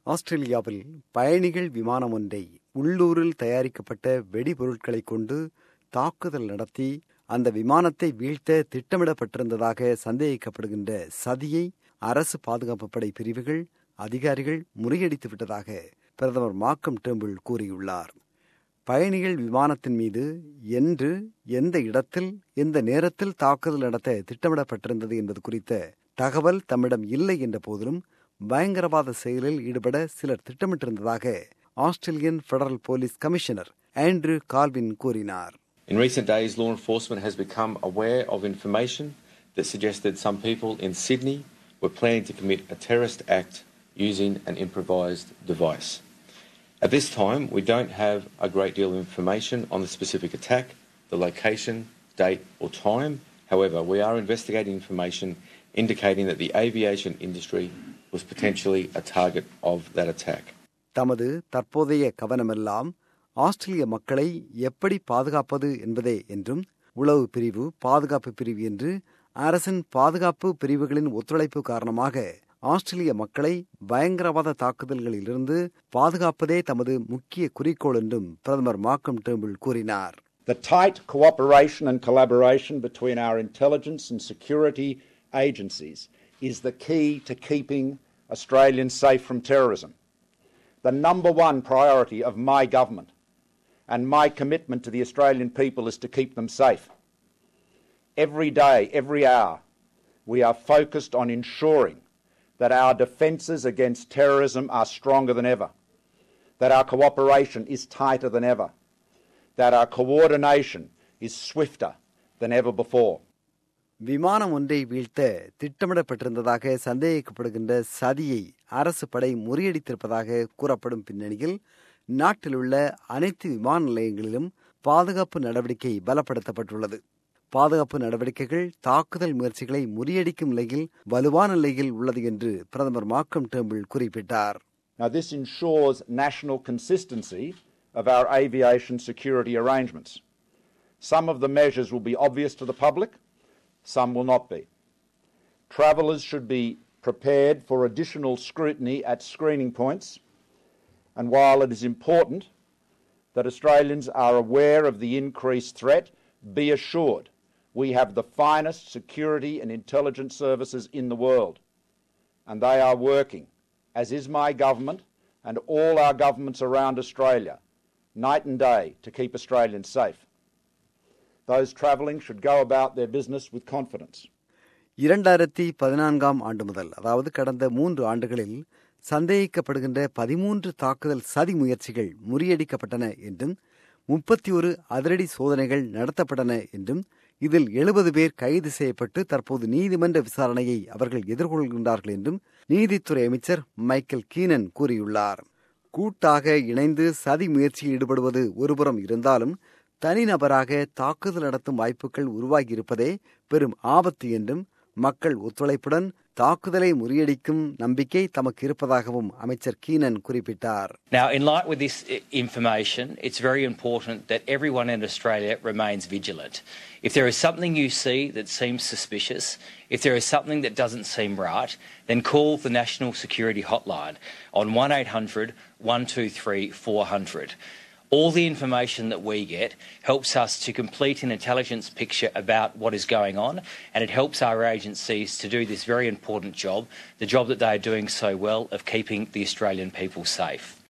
ஆஸ்திரேலியாவில் பயணிகள் விமானம் ஒன்றை உள்ளூரில் தயாரிக்கப்பட்ட வெடிபொருட்களை கொண்டு தாக்குதல் நடத்தி அந்த விமானத்தை வீழ்த்த திட்டமிடப்பட்டிருந்ததாக சந்தேகிக்கப்படுகின்ற சதியை அரசு பாதுகாப்பு படை பிரிவுகள் அதிகாரிகள் முறியடித்து விட்டதாக பிரதமர் மால்கம் டேர்ன்புல் கூறியுள்ளார். பயணிகள் விமானத்தின் மீது என்று எந்த இடத்தில் எந்த நேரத்தில் தாக்குதல் நடத்த திட்டமிடப்பட்டிருந்தது என்பது குறித்த தகவல் தம்மிடம் இல்லை என்ற போதிலும் பயங்கரவாத செயலில் ஈடுபட சிலர் திட்டமிட்டிருந்ததாக Australian federal police commissioner Andrew Colvin கூறினார். In recent days, law enforcement has become aware of information that suggested some people in Sydney were planning to commit a terrorist act using an improvised device. At this time, we don't have a great deal of information on the specific attack, the location, date or time. However, we are investigating information indicating that the aviation industry was potentially a target of that attack. தமது தற்போதைய கவனமெல்லாம் ஆஸ்திரேலிய மக்களை எப்படி பாதுகாப்பது என்பதே என்றும் உளவு பிரிவு பாதுகாப்பு பிரிவு என்று அரசின் பாதுகாப்பு பிரிவுகளின் ஒத்துழைப்பு காரணமாக ஆஸ்திரேலிய மக்களை பயங்கரவாத தாக்குதல்களிலிருந்து பாதுகாப்பதே தமது முக்கிய குறிக்கோள் என்றும் பிரதமர் மால்கம் டேர்ன்புல் கூறினார். The tight cooperation and collaboration between our intelligence and security agencies is the key to keeping Australians safe from terrorism. The number one priority of my government and my commitment to the Australian people is to keep them safe. Every day, every hour, we are focused on ensuring that our defences against terrorism are stronger than ever, that our cooperation is tighter than ever, that our coordination is swifter than ever before. விமானம் ஒன்றை வீழ்த்த திட்டமிடப்பட்டிருந்ததாக சந்தேகிக்கப்படுகின்ற சதியை அரசு படை முறியடித்திருப்பதாக கூறப்படும் பின்னணியில் நாட்டில் உள்ள அனைத்து விமான நிலையங்களிலும் பாதுகாப்பு நடவடிக்கை பலப்படுத்தப்பட்டுள்ளது. பாதுகாப்பு நடவடிக்கைகள் தாக்குதல் முயற்சிகளை முறியடிக்கும் நிலையில் வலுவான நிலையில் உள்ளது என்று பிரதமர் மால்கம் டேர்ன்புல் குறிப்பிட்டார். Now this ensures national consistency of our aviation security arrangements. Some of the measures will be obvious to the public, some will not be. Travellers should be prepared for additional scrutiny at screening points, and while it is important that Australians are aware of the increased threat, be assured we have the finest security and intelligence services in the world, and they are working, as is my government and all our governments around Australia, night and day to keep Australians safe. Those travelling should go about their business with confidence. 2014 ஆண்டு முதல், அதாவது கடந்த 3 ஆண்டுகளில் சந்தேகிக்கப்படுகின்ற 13 தாக்குதல் சதி முயற்சிகள் முறியடிக்கப்பட்டன என்றும் 31 அதிரடி சோதனைகள் நடத்தப்பட்டன என்றும் இதில் 70 பேர் கைது செய்யப்பட்டு தற்போது நீதிமன்ற விசாரணையை அவர்கள் எதிர்கொள்கின்றார்கள் என்றும் நீதித்துறை அமைச்சர் மைக்கேல் கீனன் கூறியுள்ளார். கூட்டாக இணைந்து சதி முயற்சியில் ஈடுபடுவது ஒருபுறம் இருந்தாலும் தனிநபராக தாக்குதல் நடத்தும் வாய்ப்புகள் உருவாகியிருப்பதே பெரும் ஆபத்து என்றும் மக்கள் ஒத்துழைப்புடன் தாக்குதலை முறியடிக்கும் நம்பிக்கை தமக்கு இருப்பதாகவும் அமைச்சர் கீனன் குறிப்பிட்டார். Now, in light with this information, it's very important that everyone in Australia remains vigilant. If there is something you see that seems suspicious, if there is something that doesn't seem right, then call the National Security Hotline on 1800 123 400. All the information that we get helps us to complete an intelligence picture about what is going on, and it helps our agencies to do this very important job, the job that they are doing so well of keeping the Australian people safe.